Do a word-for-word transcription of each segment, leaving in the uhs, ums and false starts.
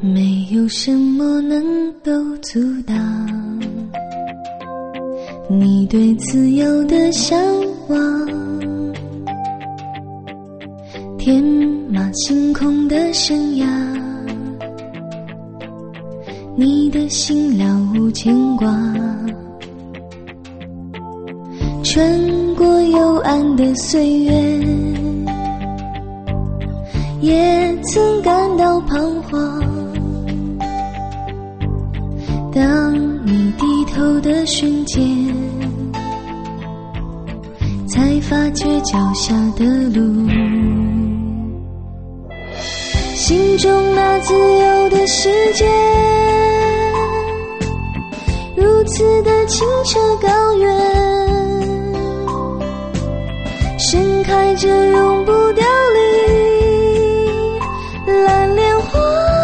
没有什么能够阻挡你对自由的向往，天马行空的生涯，你的心了无牵挂，穿过幽暗的岁月，也曾感到彷徨。当你低头的瞬间，才发觉脚下的路，心中那自由的世界，如此的清澈高远，盛开着永不凋零蓝莲花。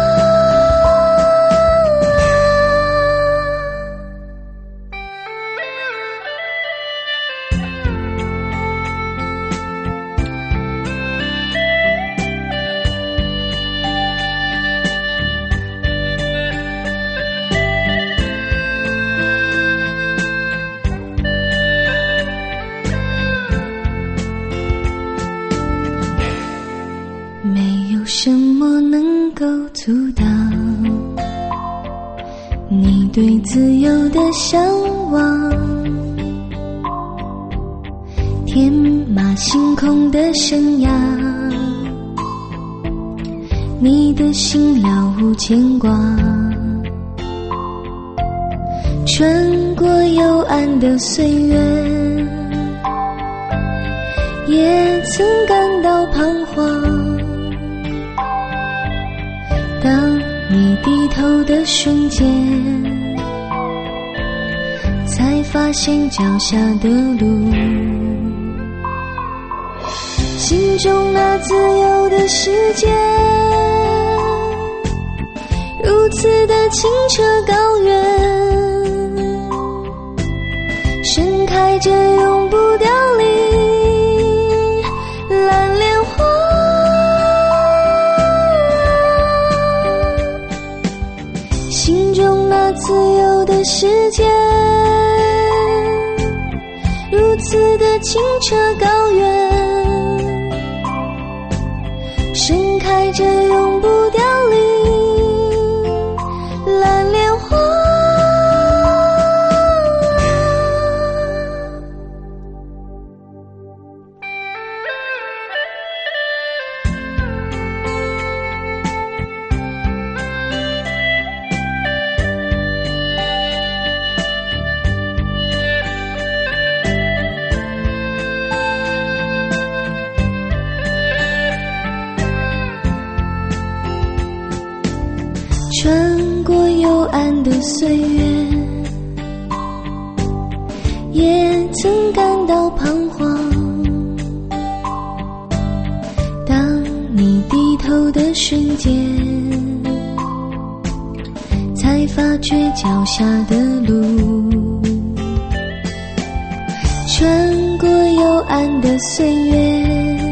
什么能够阻挡你对自由的向往？天马行空的生涯，你的心了无牵挂，穿过幽暗的岁月，也曾感到彷徨。当你低头的瞬间，才发现脚下的路，心中那自由的世界，如此的清澈高远，盛开着永不凋零蓝莲花。心中那自由的世界，如此的清澈高远，盛开着永不凋零蓝莲花。穿过幽暗的岁月，也曾感到彷徨。当你低头的瞬间，才发觉脚下的路，穿过幽暗的岁月，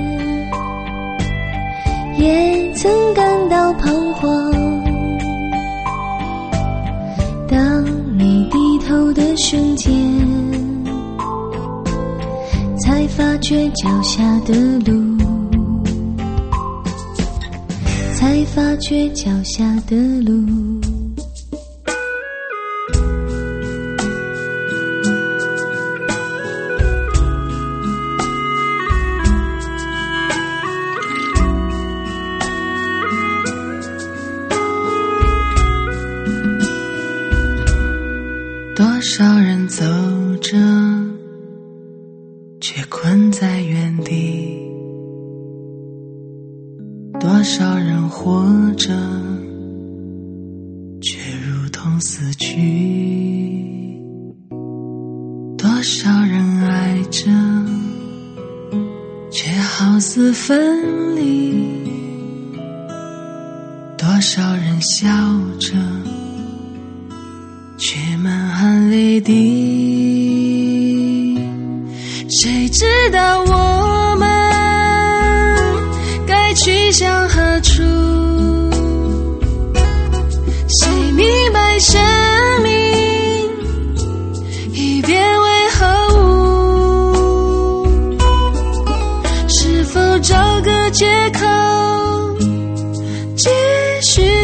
也曾感到彷徨。当你低头的瞬间，才发觉脚下的路，才发觉脚下的路。 多少人走着，却困在原地；多少人活着，却如同死去；多少人爱着，却好似分离；多少人笑着，却满含泪滴。谁知道我们该去向何处？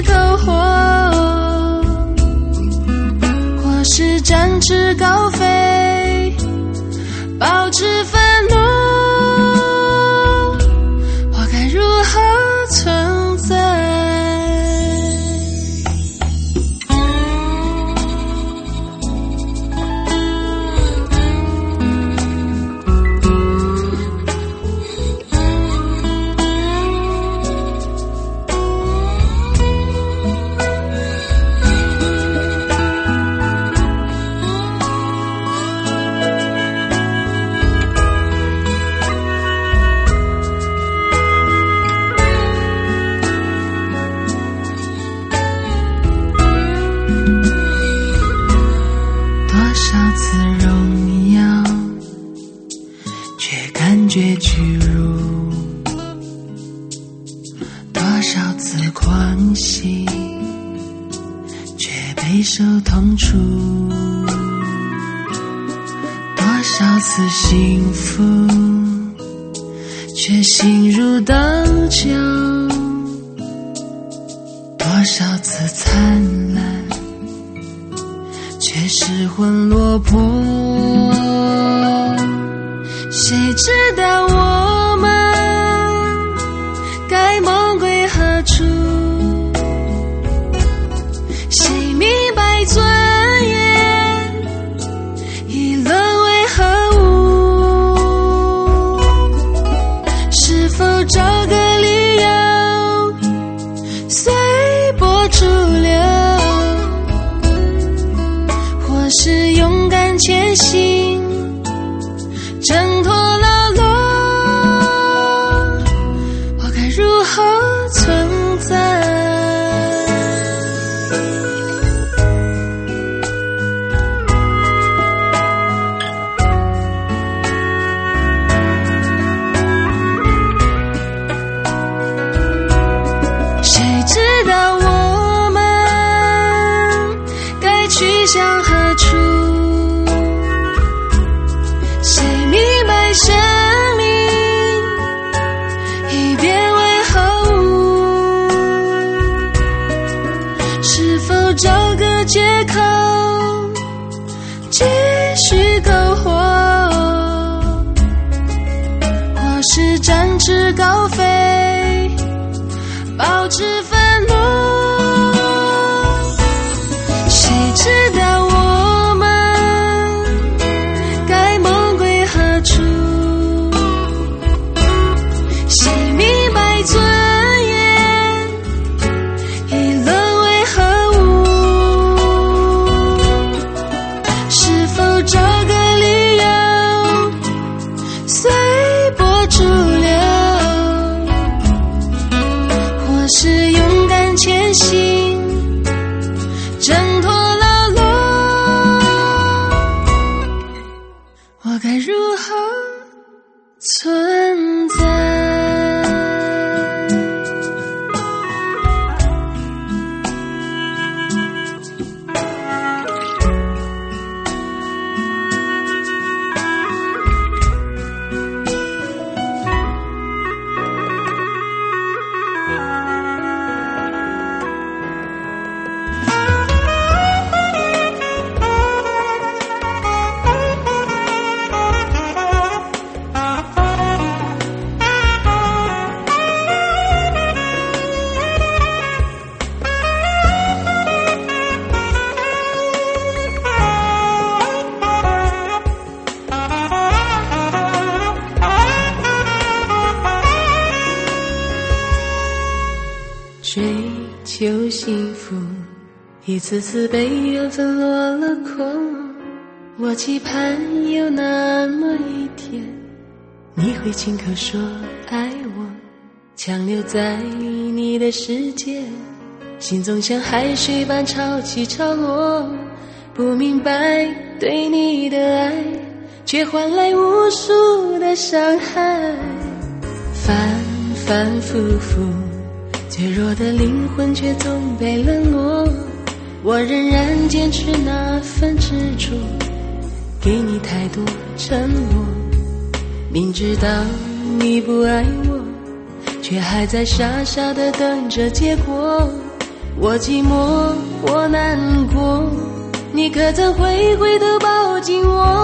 篝火，或是展翅高飞，保持愤怒，我该如何存在？ 觉屈辱，多少次狂喜，却备受痛楚，多少次幸福，却心如刀绞，多少次灿烂，却失魂落魄。 谁知道我们该梦归何处？谁明白尊严已沦为何物？是否找个理由随波逐流，或是勇敢前行，挣脱牢笼，我该如何存在？谁知道我们该去向何处？生命已变为何物？是否找个借口继续篝火，或是展翅高飞，保持愤怒？谁知道我们该梦归何处？尊严已沦为何物？是否找个理由随波逐流，或是勇敢前行，挣脱牢笼，我该如何存在？ 追求幸福，一次次被缘分落了空。我期盼有那么一天，你会亲口说爱我，强留在你的世界，心总像海水般潮起潮落。不明白对你的爱，却换来无数的伤害，反反复复，脆弱的灵魂却总被冷落。我仍然坚持那份执着，给你太多承诺，明知道你不爱我，却还在傻傻地等着结果。 我寂寞，我难过，你可曾会回头抱紧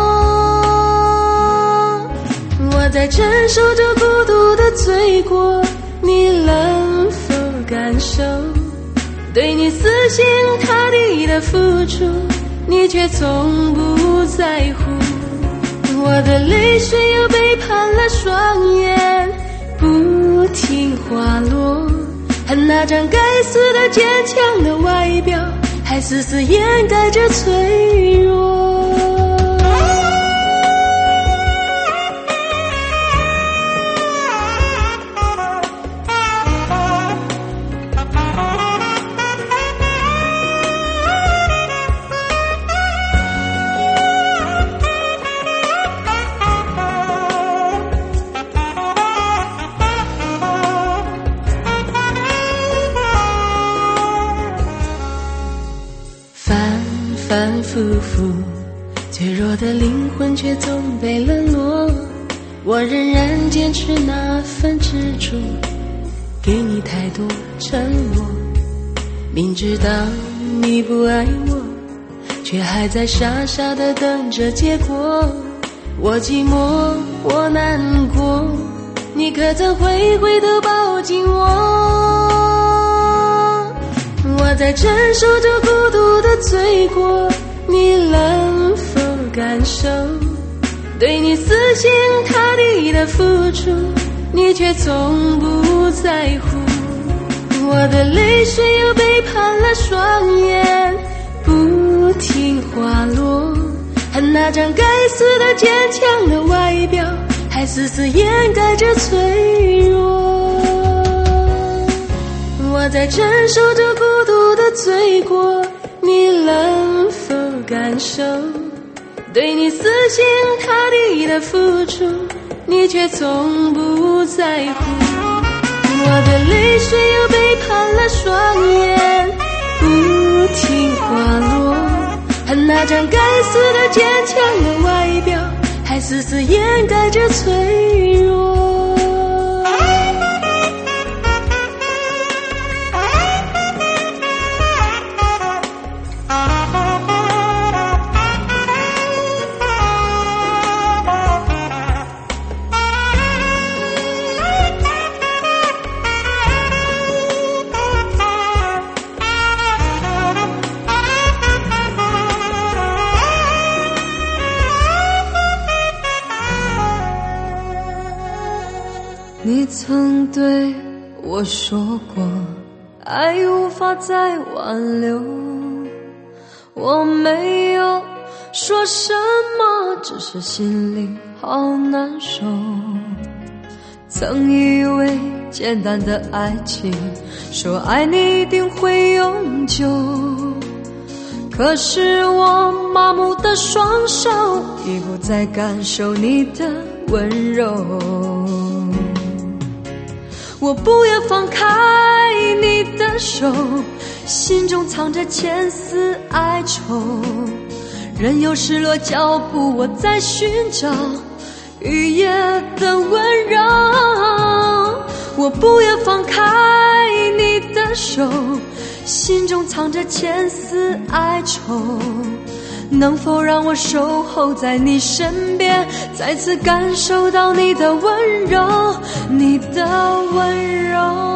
我？我在承受着孤独的罪过，你能否感受？对你死心塌地的付出，你却从不在乎。我的泪水又背叛了双眼，不停滑落，恨那张该死的坚强的外表，还死死掩盖着脆弱。反复复，脆弱的灵魂却总被冷落。我仍然坚持那份执着，给你太多承诺。明知道你不爱我，却还在傻傻地等着结果。我寂寞，我难过，你可曾会回头抱紧我？我在承受着孤独的罪过，你能否感受？对你死心塌地的付出，你却从不在乎。我的泪水又背叛了双眼，不停滑落，恨那张该死的坚强的外表，还死死掩盖着脆弱。我在承受着孤独的罪过，你能否感受？对你死心塌地的付出，你却从不在乎。我的泪水又背叛了双眼，不停滑落，恨那张该死的坚强的外表，还死死掩盖着脆弱。 你曾对我说过，爱无法再挽留。我没有说什么，只是心里好难受。曾以为简单的爱情，说爱你一定会永久，可是我麻木的双手已不再感受你的温柔。我不愿放开你的手，心中藏着千丝哀愁，任由失落脚步，我在寻找雨夜的温柔。我不愿放开你的手，心中藏着千丝哀愁，能否让我守候在你身边，再次感受到你的温柔，你的温柔。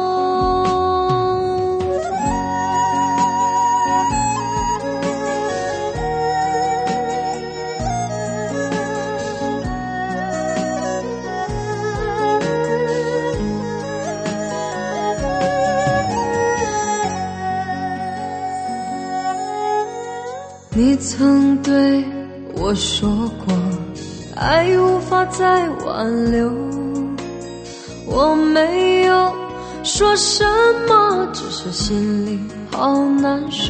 你曾对我说过，爱无法再挽留。我没有说什么，只是心里好难受。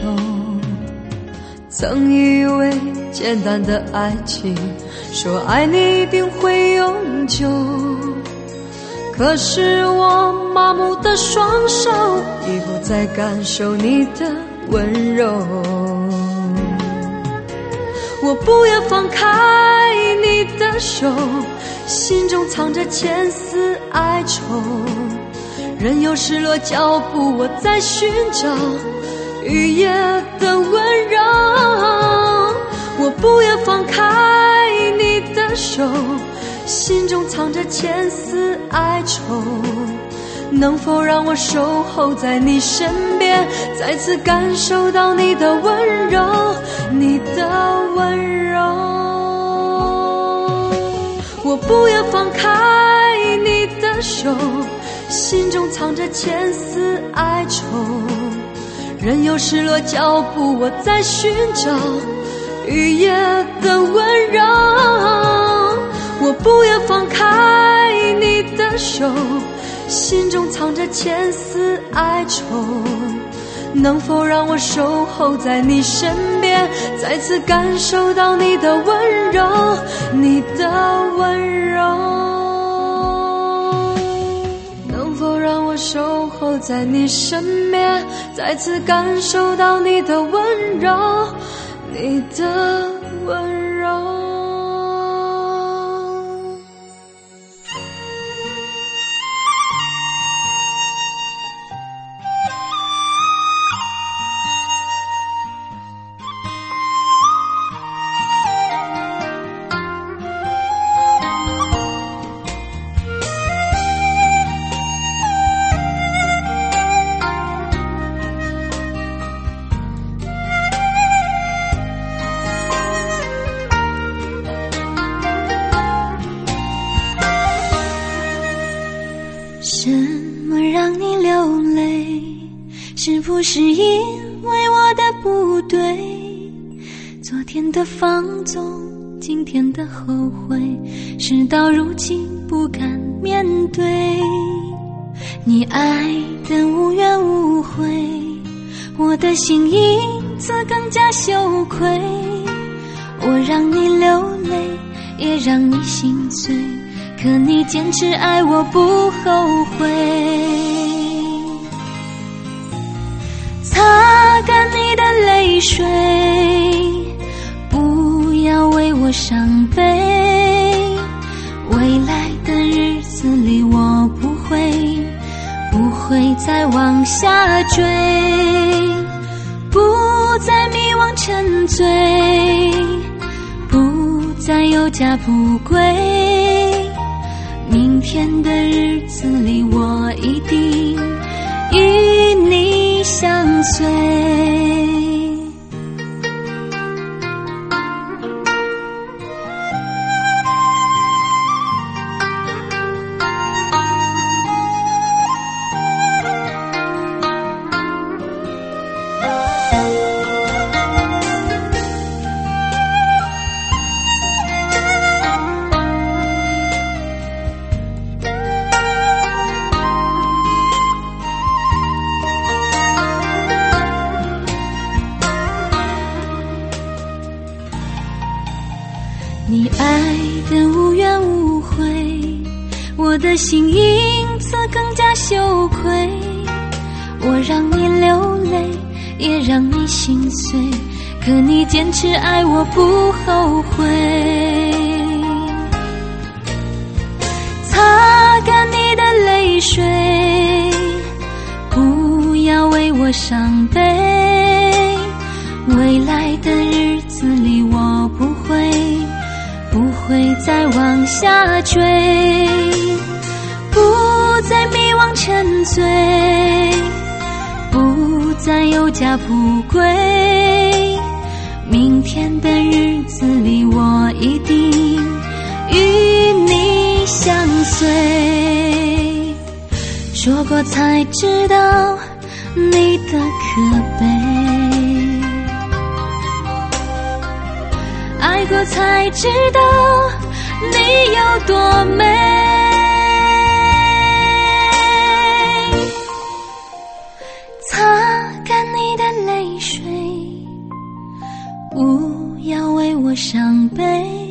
曾以为简单的爱情，说爱你一定会永久，可是我麻木的双手已不再感受你的温柔。我不愿放开你的手，心中藏着千丝哀愁， 任由失落脚步，我在寻找雨夜的温柔。我不愿放开你的手，心中藏着千丝哀愁，能否让我守候在你身边，再次感受到你的温柔，你的温柔。我不愿放开你的手，心中藏着千丝哀愁，任由失落脚步，我在寻找雨夜的温柔。我不愿放开你的手，心中藏着千丝哀愁，能否让我守候在你身边，再次感受到你的温柔，你的温柔。能否让我守候在你身边，再次感受到你的温柔，你的温柔。 什么让你流泪？是不是因为我的不对？昨天的放纵，今天的后悔，事到如今不敢面对。你爱的无怨无悔，我的心因此更加羞愧。我让你流泪，也让你心碎，可你坚持爱我不后悔。擦干你的泪水，不要为我伤悲。未来的日子里我不会不会再往下追，不再迷惘沉醉，不再有家不归。明天的日子里我一定与你相随。你爱的无怨无悔，我的心因此更加羞愧。我让你流泪，也让你心碎，可你坚持爱我不后悔。擦干你的泪水，不要为我伤悲。未来的日子里我不会不会再往下追，不再迷惘沉醉，不再有家不归。明天的日子里我一定与你相随。说过才知道你的可悲，爱过才知道你有多美。擦干你的泪水，不要为我伤悲。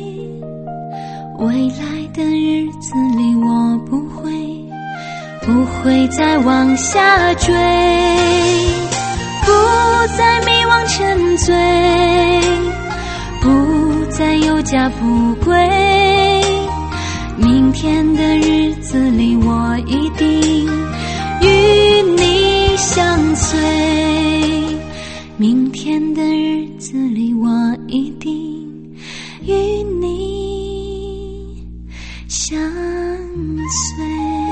未来的日子里我不会不会再往下追，不再迷惘沉醉，不再有家不归。明天的日子里我一定明天的日子里，我一定与你相随。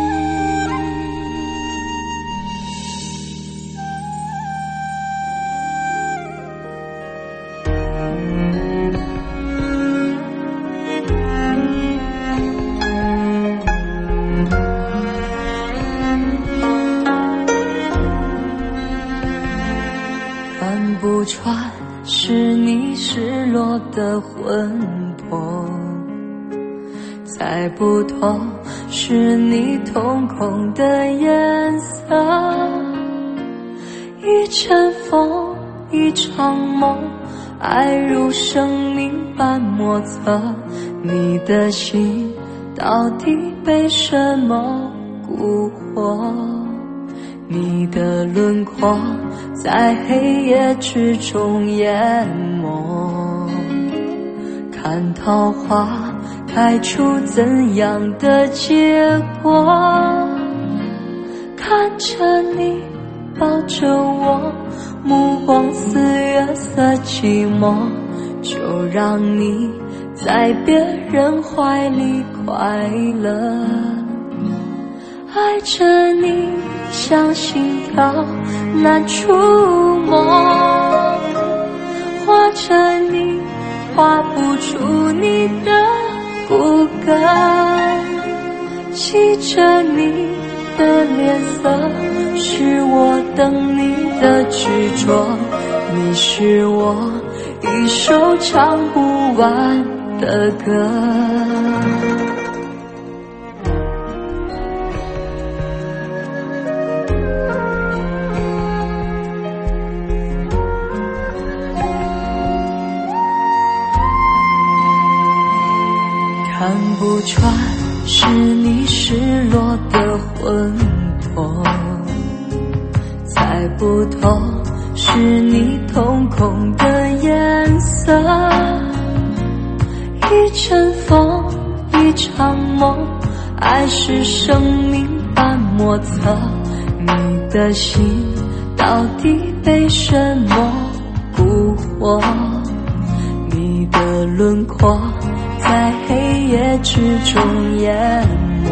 看不穿是你失落的魂魄，猜不透是你瞳孔的颜色。一阵风，一场梦，爱如生命般莫测。你的心到底被什么蛊惑？你的轮廓在黑夜之中淹没，看桃花开出怎样的结果？看着你抱着我，目光似月色寂寞，就让你在别人怀里快乐。爱着你像心跳难触摸，画着你画不出你的骨骼，记着你的脸色，是我等你的执着。你是我一首唱不完的歌。看不穿是你失落的魂魄，猜不透是你瞳孔的颜色。一阵风，一场梦，爱是生命般莫测。你的心到底被什么蛊惑？你的轮廓在黑夜之中淹没，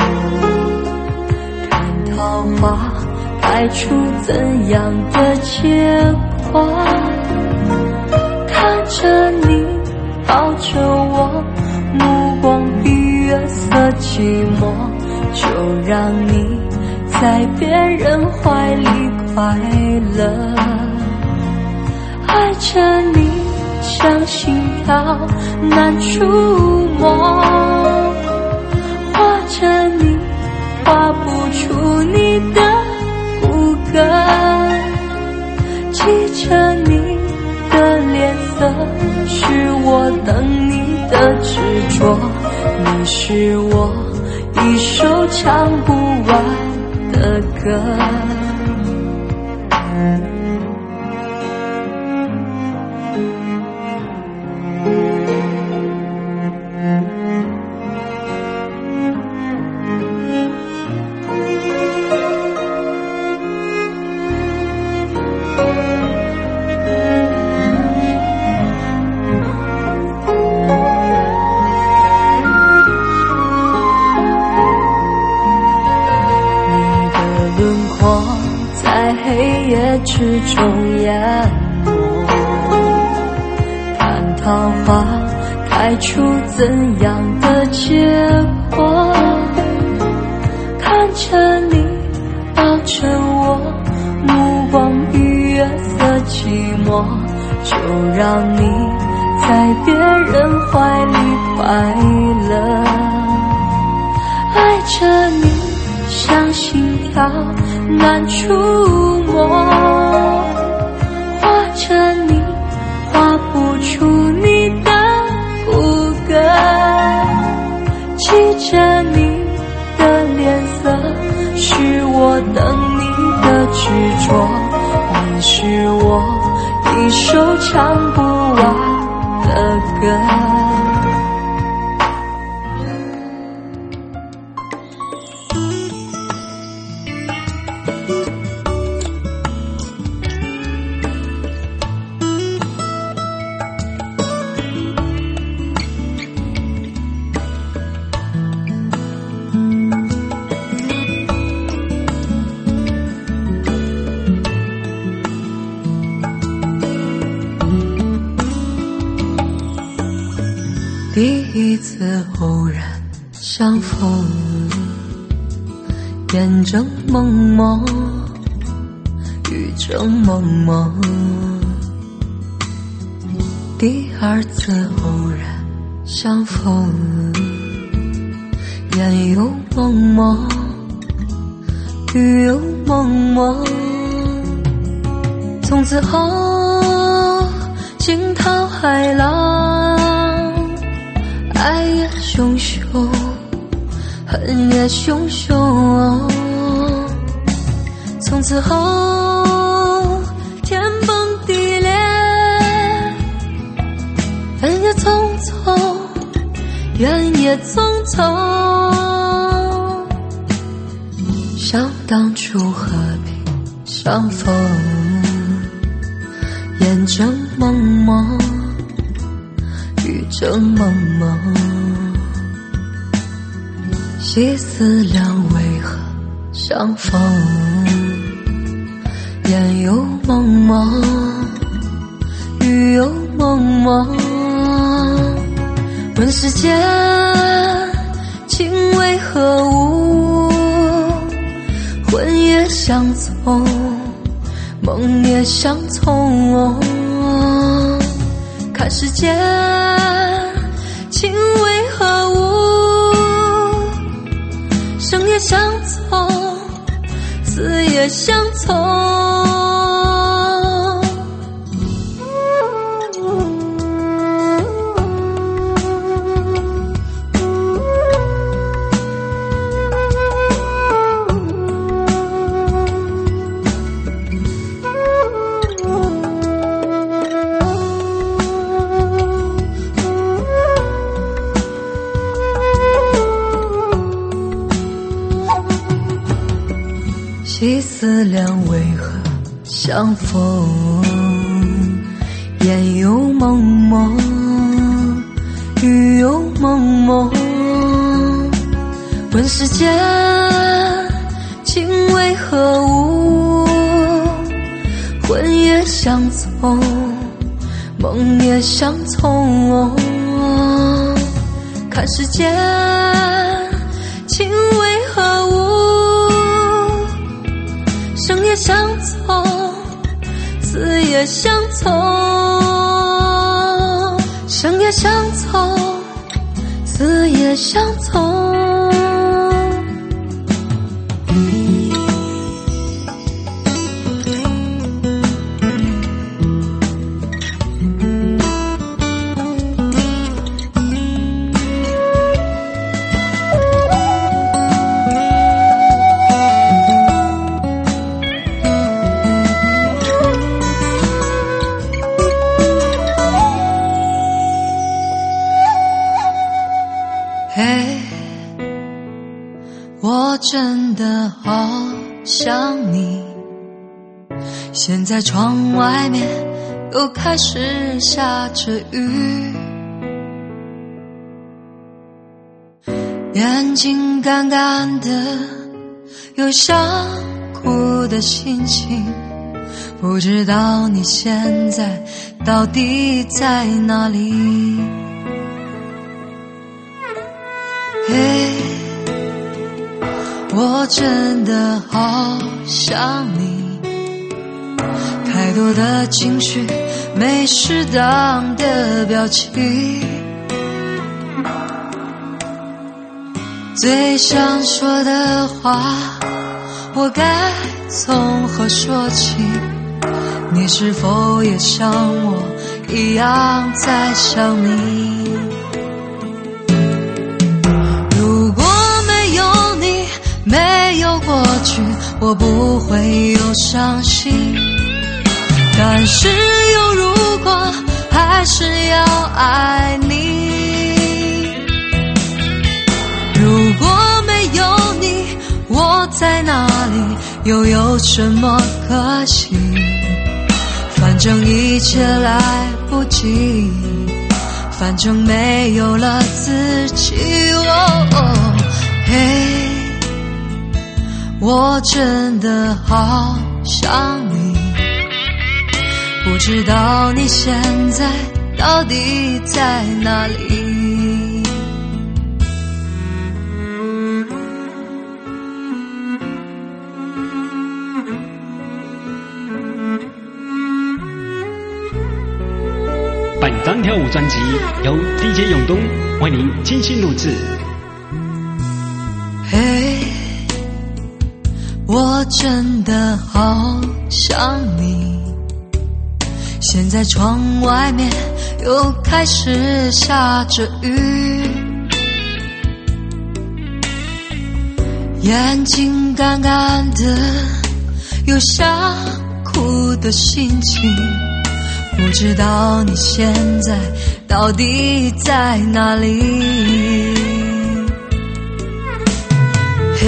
看桃花开出怎样的结果？看着你抱着我，目光比月色寂寞，就让你在别人怀里快乐。爱着你像心跳难触摸，画着你画不出你的骨骼，记着你的脸色，是我等你的执着。你是我一首唱不完的歌。黑夜之中淹没，看桃花开出怎样的结果？看着你抱着我，目光比月色寂寞，就让你在别人怀里快乐。爱着你像心跳难触摸，画着你画不出你的骨骼，记着你的脸色，是我等你的执着。你是我一首唱不完的歌。 第一次偶然相逢，眼睁蒙蒙，雨正蒙蒙。第二次偶然相逢，眼又蒙蒙，雨又蒙蒙。从此后惊涛骇浪，爱也汹汹，恨也汹汹。从此后天崩地裂，人也匆匆，缘也匆匆。想当初和平相逢，眼睁蒙蒙，雨正蒙蒙。细思量为何相逢，眼又蒙蒙，雨又蒙蒙。问世间情为何物，魂也相从，梦也相从。看世间情为何物，生也相从，死也相从。细思量为何相逢，眼又蒙蒙，雨又蒙蒙。问世间情为何物，魂也相从，梦也相从。看世间情为何物，生也相从，死也相从。生也相从，死也相从。嘿，我真的好想你。现在窗外面又开始下着雨，眼睛干干的，有想哭的心情。不知道你现在到底在哪里？嘿，我真的好想你，太多的情绪，没适当的表情，最想说的话，我该从何说起？你是否也像我一样在想你？没有过去，我不会有伤心，但是有如果，还是要爱你。如果没有你，我在哪里，又有什么可惜？反正一切来不及，反正没有了自己。哦哦，嘿，我真的好想你，不知道你现在到底在哪里？ 本张跳舞专辑由 D J 永东为您精心录制。 嘿，我真的好想你。现在窗外面又开始下着雨，眼睛干干的，有想哭的心情。不知道你现在到底在哪里？嘿，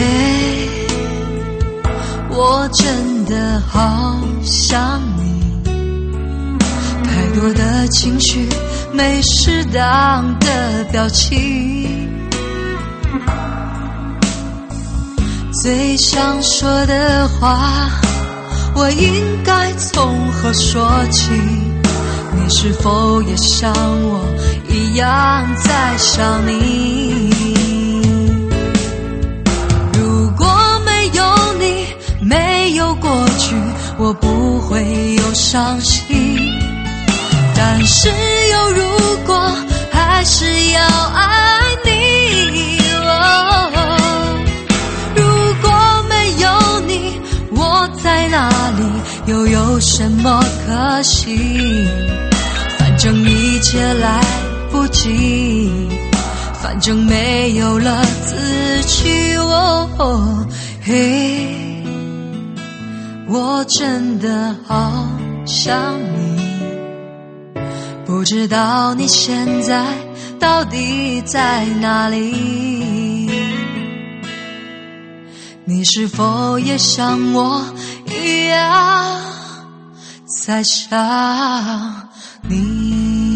我真的好想你，太多的情绪没适当的表情，最想说的话我应该从何说起？你是否也像我一样在想你？如果没有你，没有过去，我不会有伤心。但是有如果，还是要爱你。哦，如果没有你，我在哪里，又有什么可惜？反正一切来不及，反正没有了自己。哦，嘿，我真的好想你，不知道你现在到底在哪里？你是否也像我一样在想你？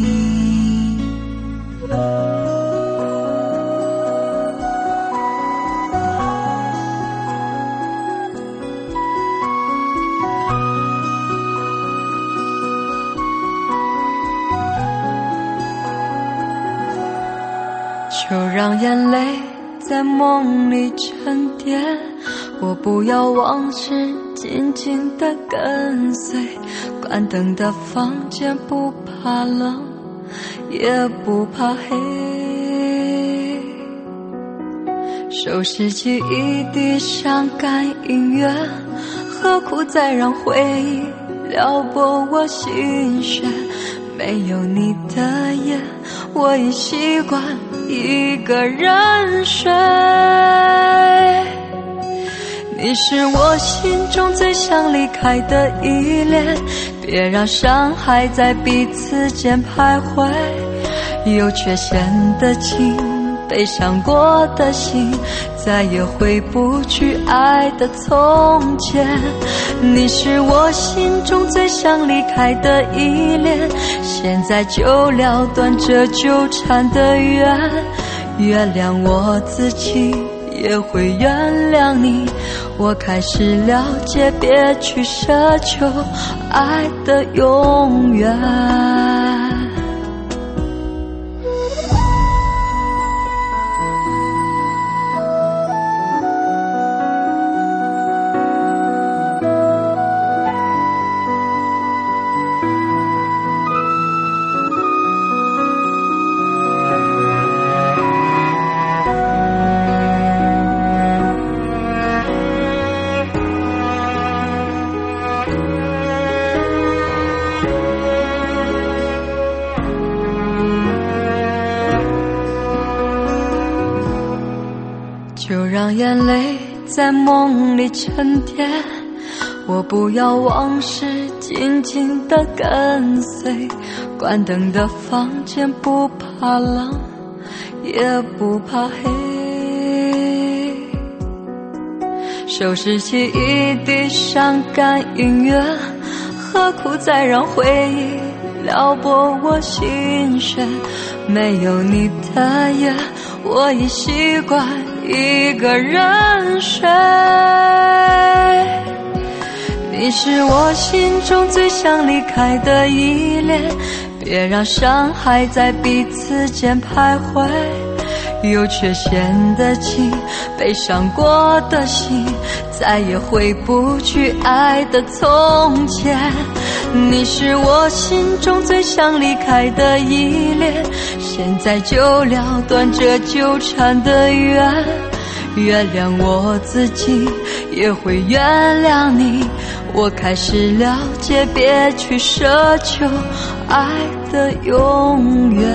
就让眼泪在梦里沉淀，我不要往事紧紧地跟随，关灯的房间不怕冷也不怕黑，收拾起一地伤感音乐，何苦再让回忆撩拨我心弦？没有你的夜，我已习惯一个人睡。你是我心中最想离开的依恋，别让伤害在彼此间徘徊。有缺陷的情，悲伤过的心，再也回不去爱的从前。你是我心中最想离开的依恋，现在就了断这纠缠的缘。原谅我自己，也会原谅你。我开始了解，别去奢求爱的永远。就让眼泪在梦里沉淀，我不要往事紧紧地跟随，关灯的房间不怕冷也不怕黑，收拾起一地伤感音乐，何苦再让回忆撩拨我心弦？没有你的夜，我已习惯一个人睡。你是我心中最想离开的依恋，别让伤害在彼此间徘徊。 有缺陷的情，悲伤过的心，再也回不去爱的从前。你是我心中最想离开的依恋，现在就了断这纠缠的缘。原谅我自己，也会原谅你。我开始了解，别去奢求爱的永远。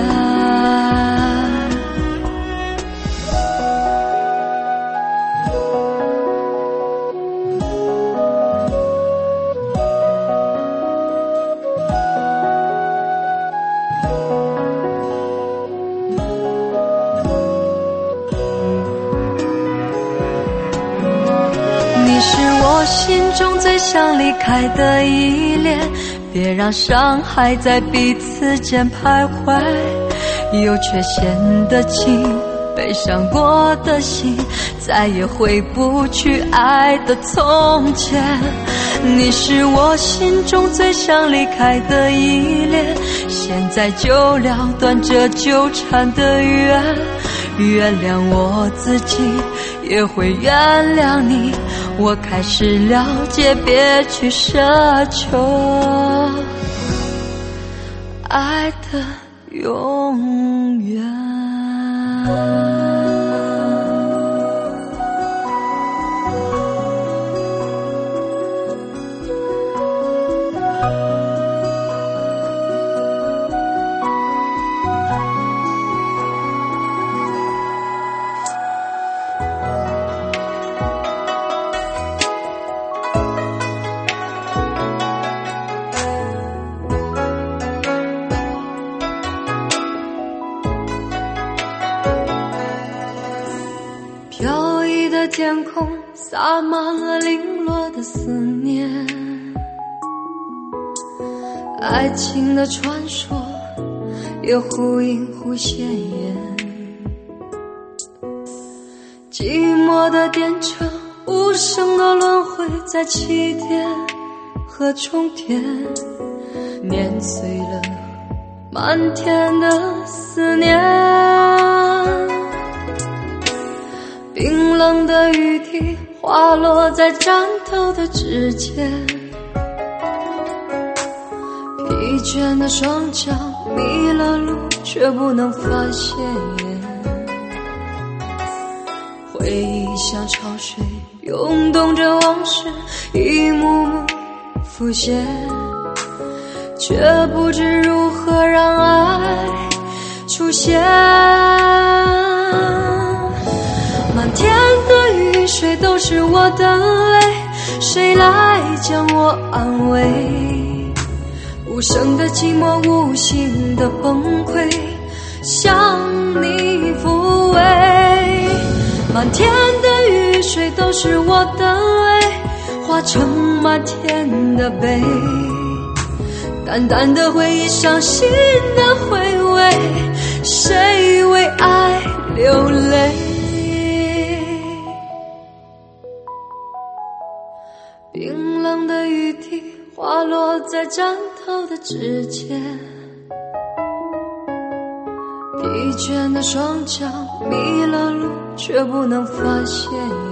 心中最想离开的依恋，别让伤害在彼此间徘徊。有缺陷的情，悲伤过的心，再也回不去爱的从前。你是我心中最想离开的依恋，现在就了断这纠缠的缘。原谅我自己，也会原谅你。我开始了解，别去奢求爱的永远。天空洒满了零落的思念，爱情的传说也忽隐忽现眼，寂寞的电车无声的轮回在起点和终点，碾碎了漫天的思念。冰冷的雨滴滑落在战斗的指尖，疲倦的双脚迷了路却不能发现。回忆像潮水涌动着往事，一幕幕浮现，却不知如何让爱出现。满天的雨水都是我的泪，谁来将我安慰？无声的寂寞，无形的崩溃，向你抚慰。满天的雨水都是我的泪，化成满天的悲。淡淡的回忆，伤心的回味，谁为爱流泪？冰冷的雨滴滑落在战斗的指尖，疲倦的双脚迷了路却不能发现。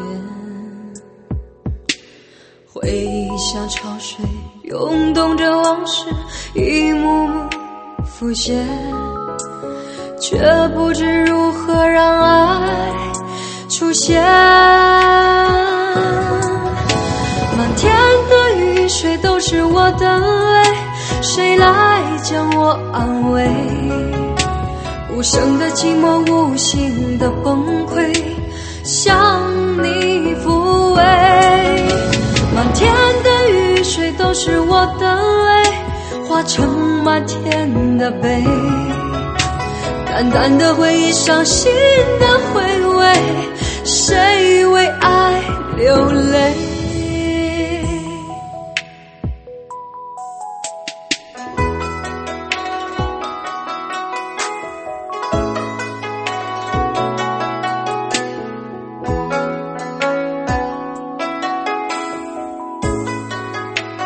回忆像潮水涌动着往事，一幕幕浮现，却不知如何让爱出现。满天的雨水都是我的泪，谁来将我安慰？无声的寂寞，无形的崩溃，向你抚慰。满天的雨水都是我的泪，化成满天的悲。淡淡的回忆，伤心的回味，谁为爱流泪？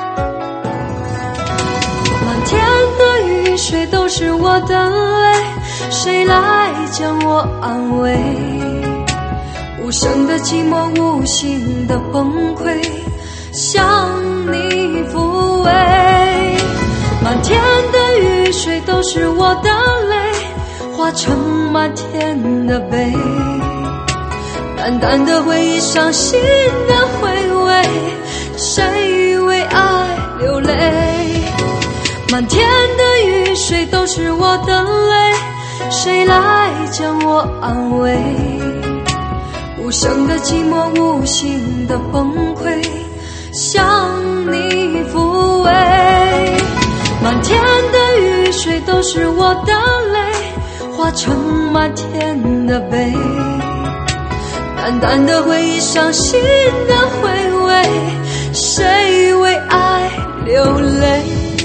是我的泪， 谁来将我安慰？无声的寂寞，无形的崩溃，向你抚慰。满天的雨水都是我的泪，化成满天的悲。淡淡的回忆，伤心的回味，谁为爱流泪？满天的雨水都是我的泪，谁来将我安慰？无声的寂寞，无形的崩溃，向你抚慰。满天的雨水都是我的泪，化成满天的悲。淡淡的回忆，伤心的回味，谁为爱流泪？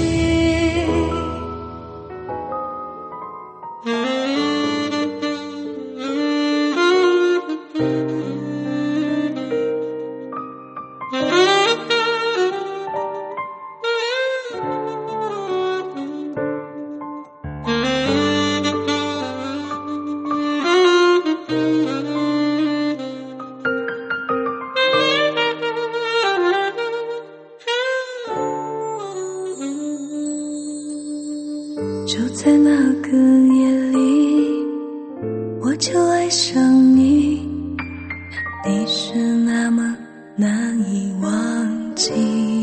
就在那个夜里，我就爱上你，你是那么难以忘记。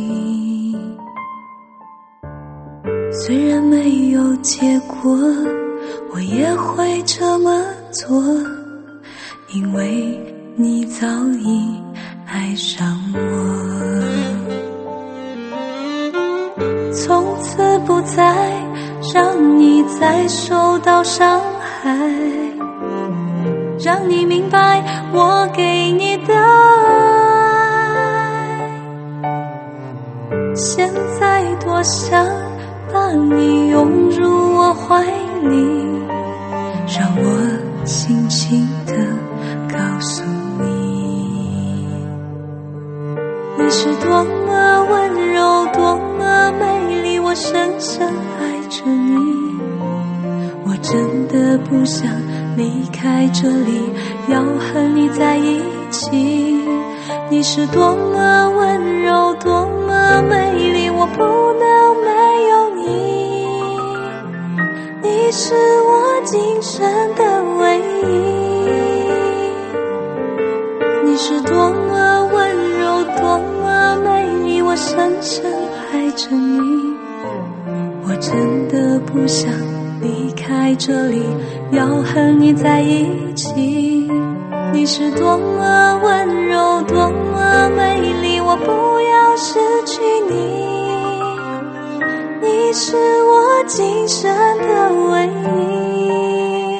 虽然没有结果，我也会这么做，因为你早已爱上我。从此不再让你再受到伤害，让你明白我给你的爱。现在多想把你拥入我怀里，让我轻轻地告诉你，你是多么温柔，多么美丽，我深深爱着你。我真的不想离开这里，要和你在一起。你是多么温柔，多么美丽，我不能没有你。你是我今生的唯一。你是多么温柔，多么美丽，我深深爱着你。我真的不想离开这里，要和你在一起。你是多么温柔，多么美丽，我不要失去你。你是我今生的唯一。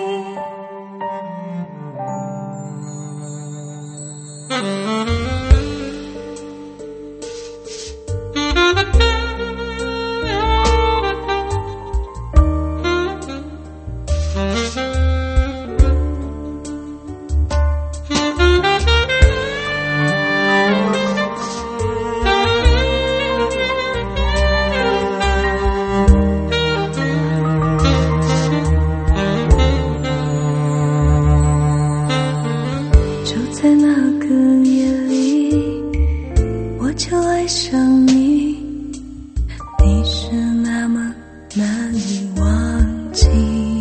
在那个夜里，我就爱上你，你是那么难以忘记。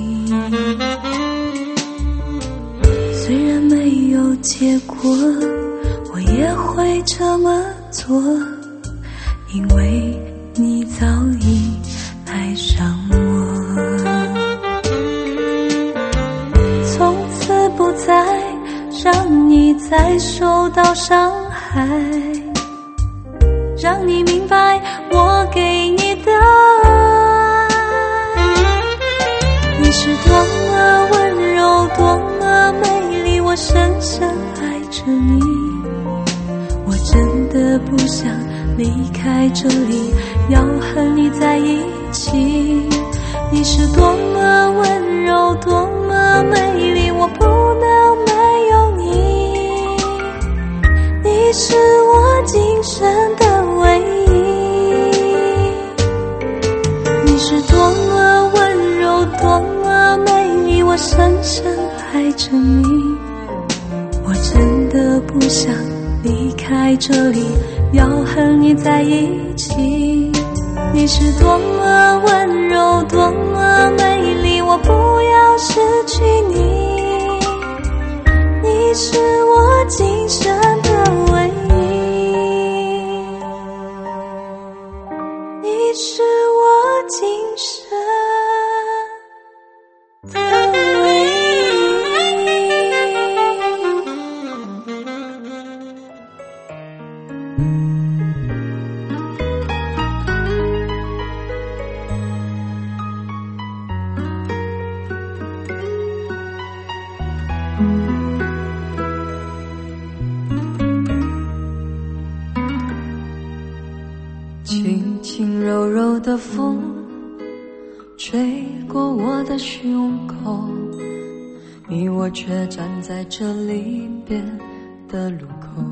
虽然没有结果，我也会这么做，因为你早已爱上我。从此不再让你再受到伤害，让你明白我给你的爱。你是多么温柔，多么美丽，我深深爱着你。我真的不想离开这里，要和你在一起。你是多么温柔，多么美丽，我不能没有你。你是我今生的唯一。你是多么温柔，多么美丽，我我深深爱着你，我真的不想离开这里，要和你在一起。你是多么温柔，多么美丽，我不要失去你。你是我今生的唯一，你是我今生的唯一。 轻轻柔柔的风吹过我的胸口，你我却站在这离别的路口，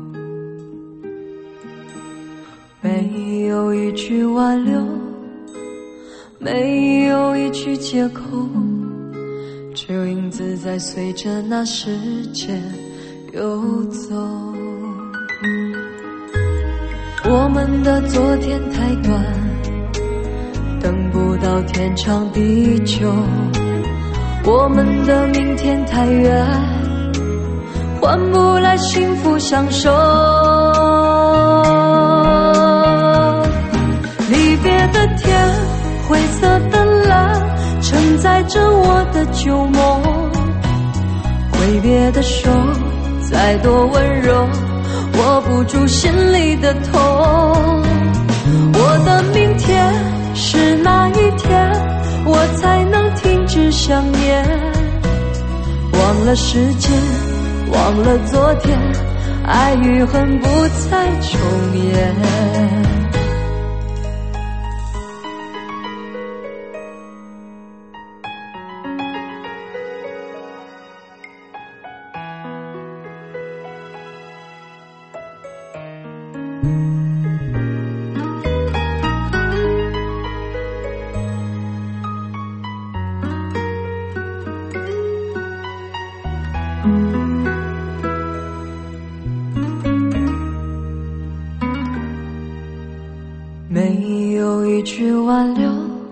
没有一句挽留，没有一句借口，只有影子在随着那时间游走。我们的昨天太短，等不到天长地久，我们的明天太远，换不来幸福相守。离别的天，灰色的蓝，承载着我的旧梦，挥别的手再多温柔，握不住心里的痛。我的明天是哪一天，我才能停止想念？忘了时间，忘了昨天，爱与恨不再重演。没有一句挽留，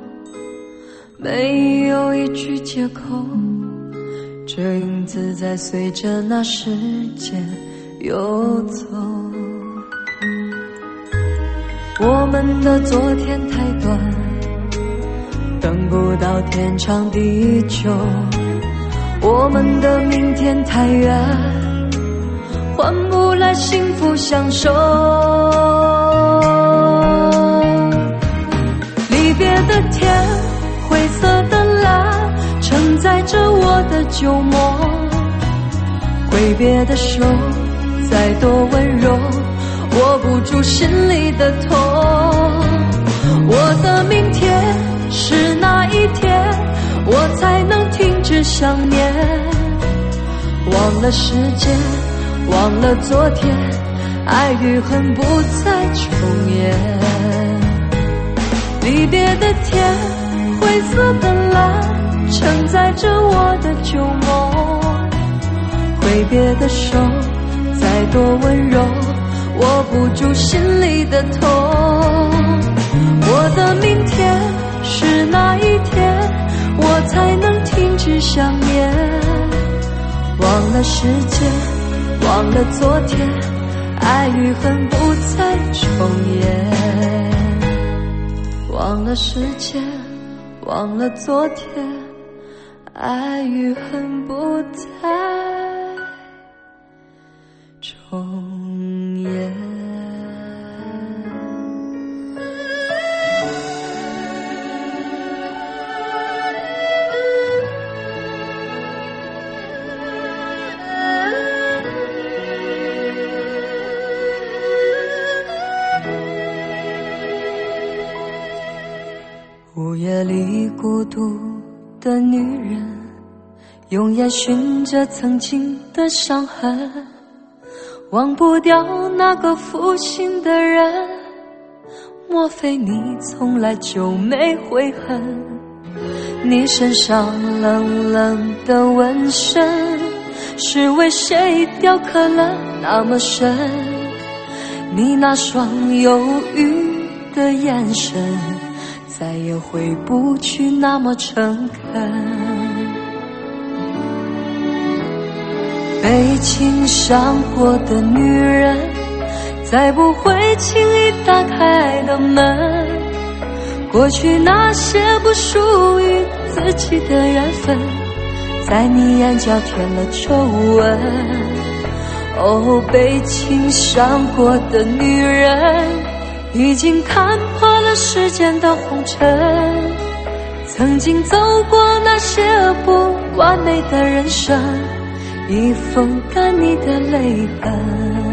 没有一句借口，这影子在随着那时间游走。我们的昨天太短，等不到天长地久，我们的明天太远，换不来幸福相守。离别的天，灰色的蓝，承载着我的旧梦，挥别的手再多温柔，握不住心里的痛。我的明天是哪一天，我才能停止想念？忘了时间，忘了昨天，爱与恨不再重演。离别的天，灰色的蓝，承载着我的旧梦，挥别的手再多温柔，握不住心里的痛。我的明天是哪一天，我才能停止想念？忘了时间，忘了昨天，爱与恨不再重演。忘了时间，忘了昨天，爱与恨不再重演。午夜里孤独的女人，用眼寻着曾经的伤痕，忘不掉那个负心的人，莫非你从来就没悔恨？ 你身上冷冷的纹身，是为谁雕刻了那么深？你那双忧郁的眼神，再也回不去那么诚恳。被情伤过的女人，再不会轻易打开的门。过去那些不属于自己的缘分，在你眼角添了皱纹。哦，被情伤过的女人，已经看破了世间的红尘。曾经走过那些不完美的人生，已风干你的泪痕。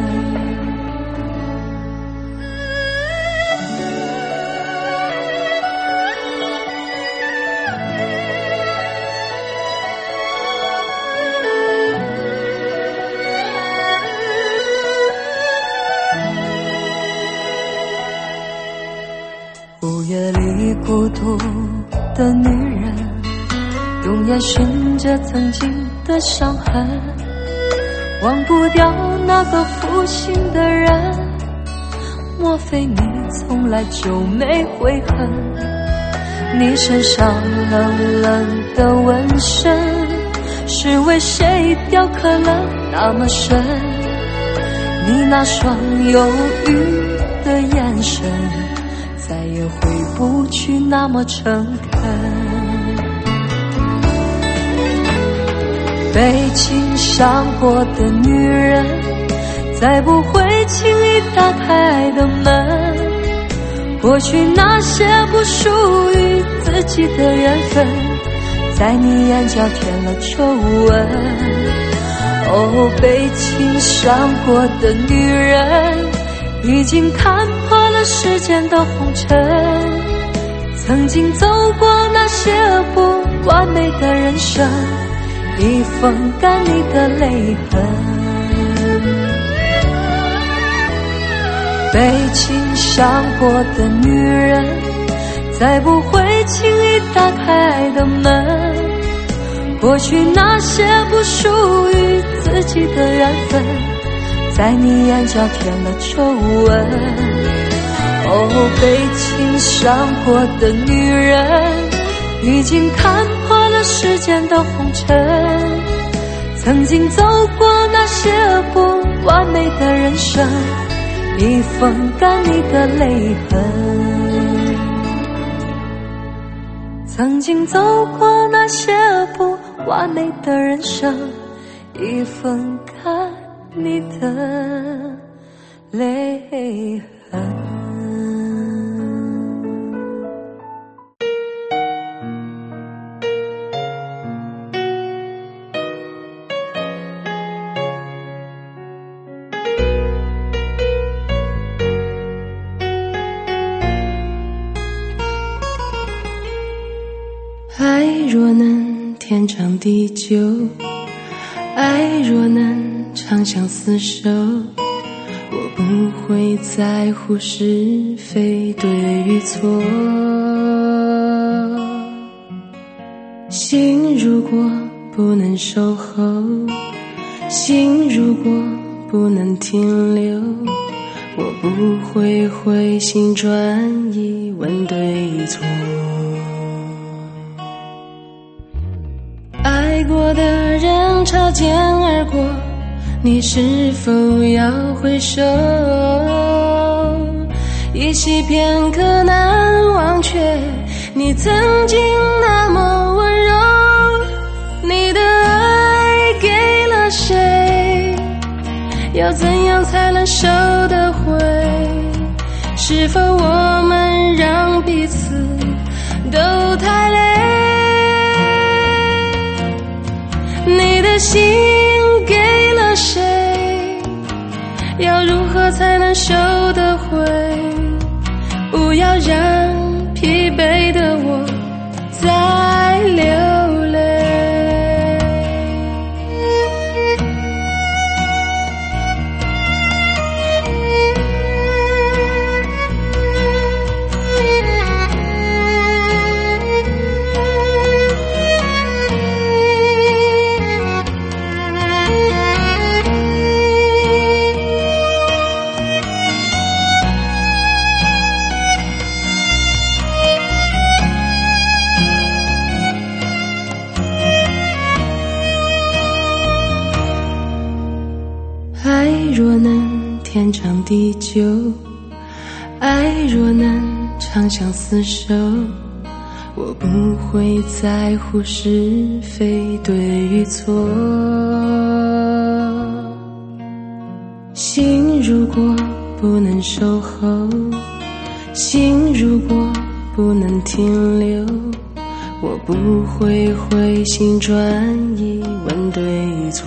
午夜里孤独的女人，用眼寻着曾经的伤痕，忘不掉那个负心的人。莫非你从来就没悔恨？你身上冷冷的纹身，是为谁雕刻了那么深？你那双忧郁的眼神，再也回不去那么诚恳。被情伤过的女人，再不会轻易打开的门。过去那些不属于自己的缘分，在你眼角添了皱纹。哦，被情伤过的女人，已经看破了世间的红尘。曾经走过那些不完美的人生，已风干你的泪痕。被情伤过的女人，再不会轻易打开的门。过去那些不属于自己的缘分，在你眼角添了皱纹。哦，被情伤过的女人，已经看破了世间的红尘。曾经走过那些不完美的人生，已风干你的泪痕。曾经走过那些不完美的人生，已风干你的泪痕。 爱若能天长地久，爱若能长相厮守，我不会在乎是非对与错。心如果不能守候，心如果不能停留，我不会回心转意问对错。爱过的人擦肩而过，你是否要回首？依稀片刻难忘却你曾经那么温柔。你的爱给了谁？要怎样才能收得回？是否我们让彼此都太累？你的心给了谁？要如何才能收得回？不要让疲惫的我再流泪。 地久，爱若能长相厮守，我不会在乎是非对与错。心如果不能守候，心如果不能停留，我不会回心转意问对错。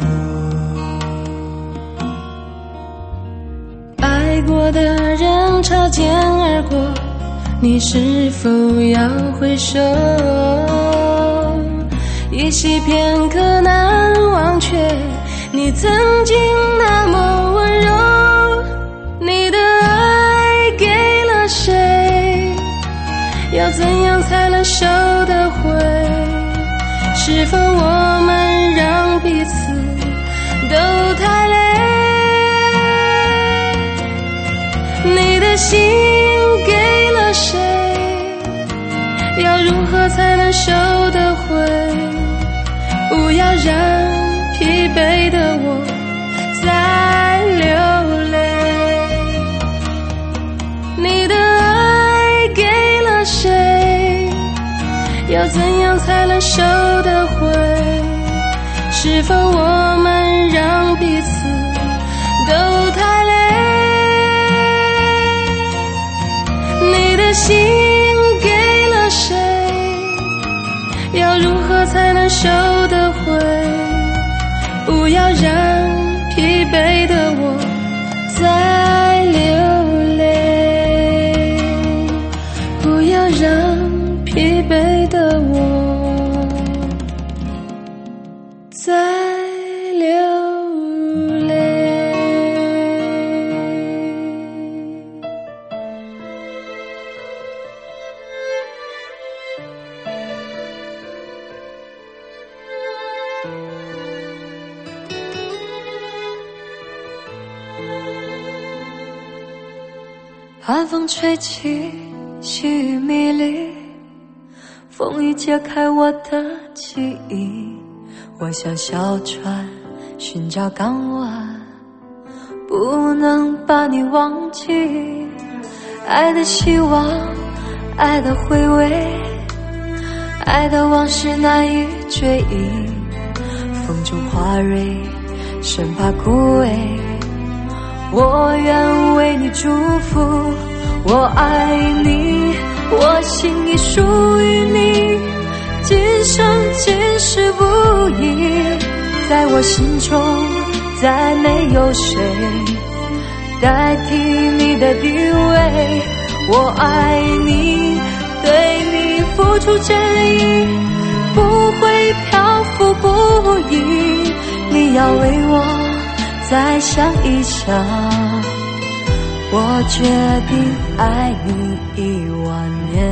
爱过的人擦肩而过，你是否要回首？一夕片刻难忘却你曾经那么温柔。你的爱给了谁？要怎样才能收得回？是否我们让彼此都太累？你的心给了谁？要如何才能收得回？不要让疲惫的我再流泪。你的爱给了谁？要怎样才能收得回？是否我们让彼此都太累？你的心给了谁？要如何才能收得回？不要让疲惫的我再流泪，不要让疲惫的我再流泪。 寒风吹起，细雨迷离，风雨揭开我的记忆。我像小船寻找港湾，不能把你忘记。爱的希望，爱的回味，爱的往事难以追忆。风中花蕊，生怕枯萎。我愿为你祝福，我爱你，我心已属于你，今生今世不移。在我心中再没有谁代替你的地位。我爱你，对你付出真意，不会漂浮不已。你要为我再想一想，我决定爱你一万年。